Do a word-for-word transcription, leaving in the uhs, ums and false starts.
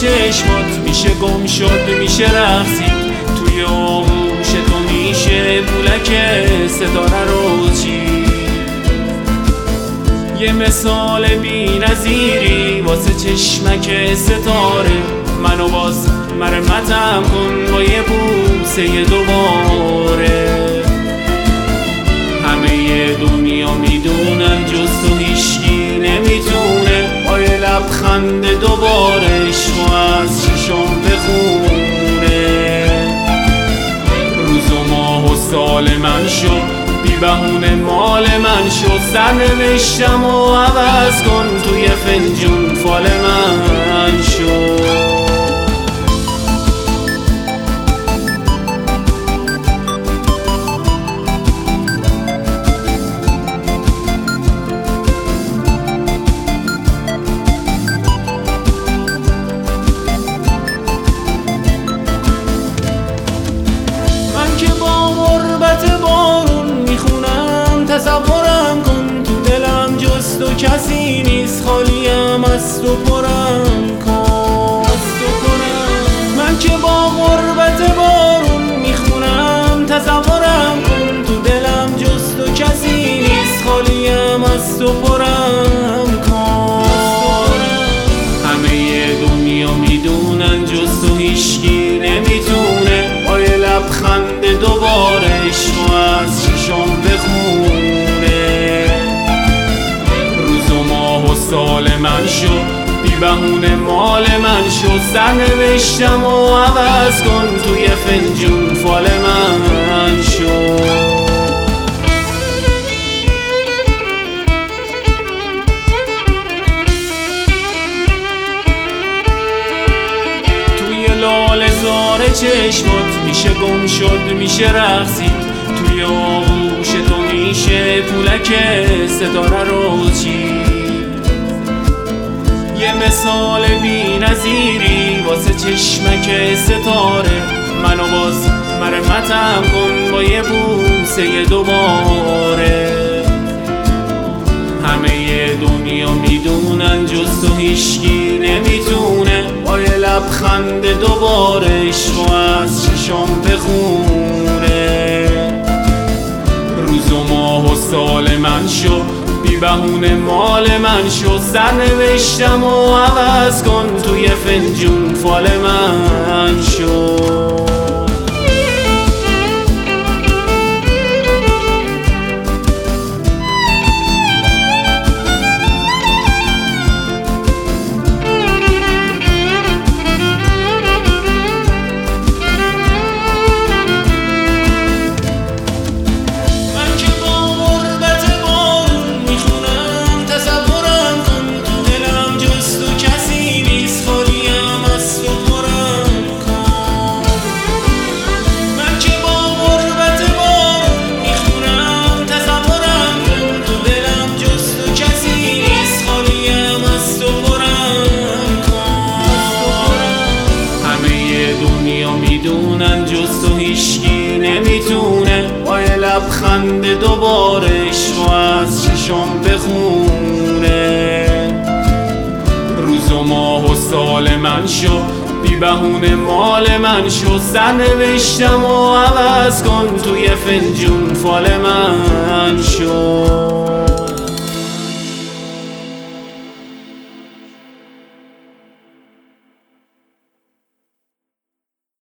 چشمات میشه گم شد، میشه رقصید توی آغوش تو، میشه پولک ستاره رو چید. یه مثال بی نظیری واسه چشمک ستاره، منو باز مرمتم کن با یه بوسه دوباره. همه دنیا میدونن جز تو هیچکی نمیتونه با یه لبخند دوباره عشقو از چشام بخونه. روز و ماه و سال من شد، بی بهونه مال من شد، سرنوشتم و عوض کن توی فنجون فال من شد. تصورم کن تو دلم جز تو کسی نیست، خالیم از تو پرم کن. من که با غربت بارون میخونم، تصورم کن تو دلم جز تو کسی نیست، خالیم از تو پرم کن. همه دنیا میدونن جز تو هیچکی نمیتونه با یه لبخند دوباره عشقو از چشام بخونه. سال من شد، بی بهونه مال من شد، سرنوشتم و عوض کن توی فنجون فال من شد. توی لاله زار چشمات میشه گم شد، میشه رقصید توی آغوش تو، میشه پولک ستاره رو چید. یه مثال بی نظیری واسه چشمک ستاره، منو باز مرمتم کن با یه بوسه دوباره. همه دنیا میدونن جز تو هیچکی نمیتونه با یه لبخند دوباره عشقو از چشام بخونه. روز و ماه و سال من شد، بی بهونه مال من شد، سرنوشتم و عوض کن توی فنجون فال من شد. میدونن جز تو هیچکی نمیتونه با یه لبخند دوباره عشقو از چشام بخونه. روز و ماه و سال من شد، بی بهونه مال من شد، سرنوشتم و عوض کن توی فنجون فال من شد.